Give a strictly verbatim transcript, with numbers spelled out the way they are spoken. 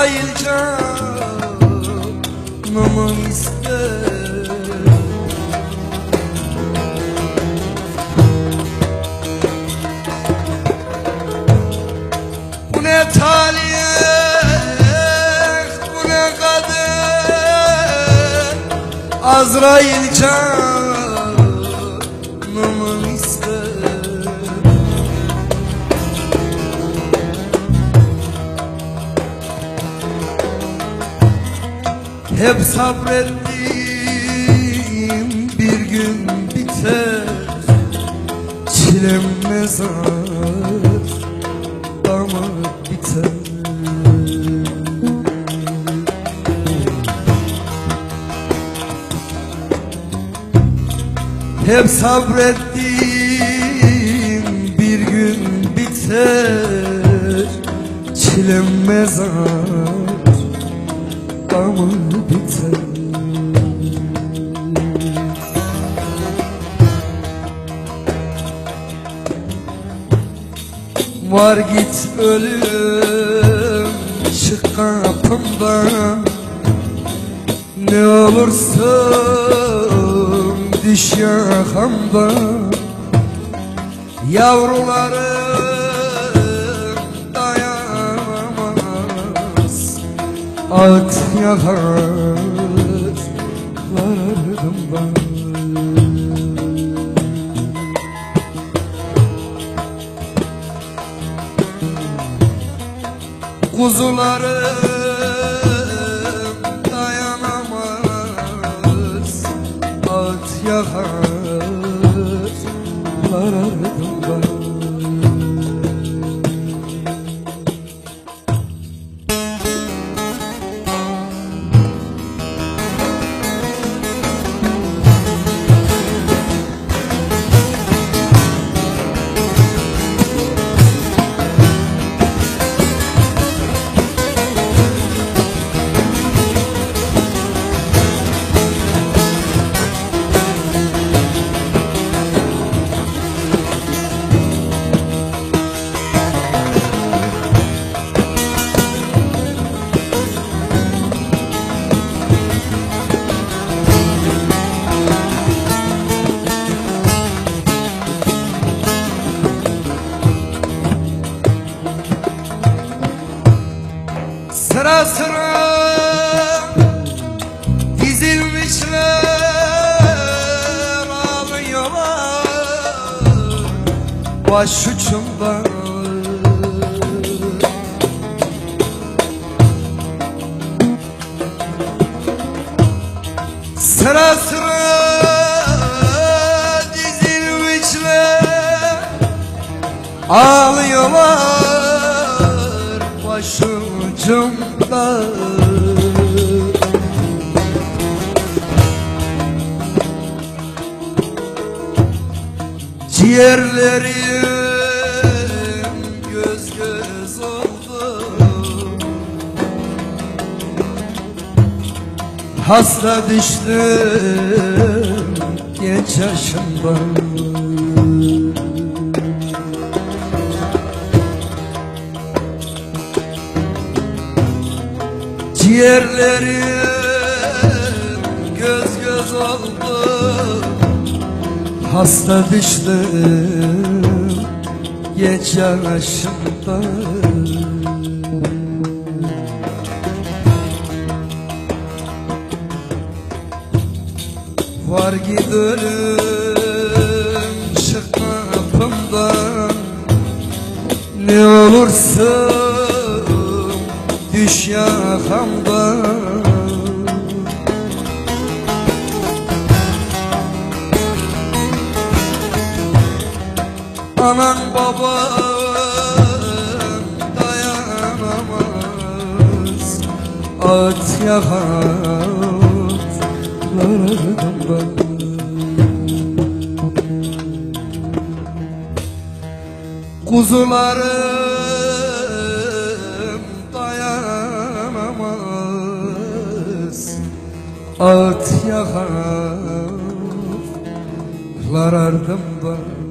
Azrail canımı ister. Bu ne talih, bu ne kader, Azrail canımı ister. Hep sabrettim, bir gün biter, çilem mezar ama biter. Hep sabrettim, bir gün biter, çilem mezar ama biter. Var git ölüm, çık kapımdan, ne olursun düş yakamdan. Yavrularım dayanamaz, ak yakarlardım ben. Kuzularım dayanamaz, at yakarlardım ben. Sıra sıra dizilmişler, ağlıyorlar başucumda. Sıra sıra dizilmişler, ağlıyorlar başucumda. Ciğerlerim göz göz oldu, hasta düştüm genç yaşımda. Ciğerlerim göz göz oldu, hasta düştüm genç yaşımda. Var git ölüm, çık kapımdan, ne olursun düş yakamdan. Anan baban dayanamaz, at yakarlardım ben. Kuzularım dayanamaz, at yakarlardım ben.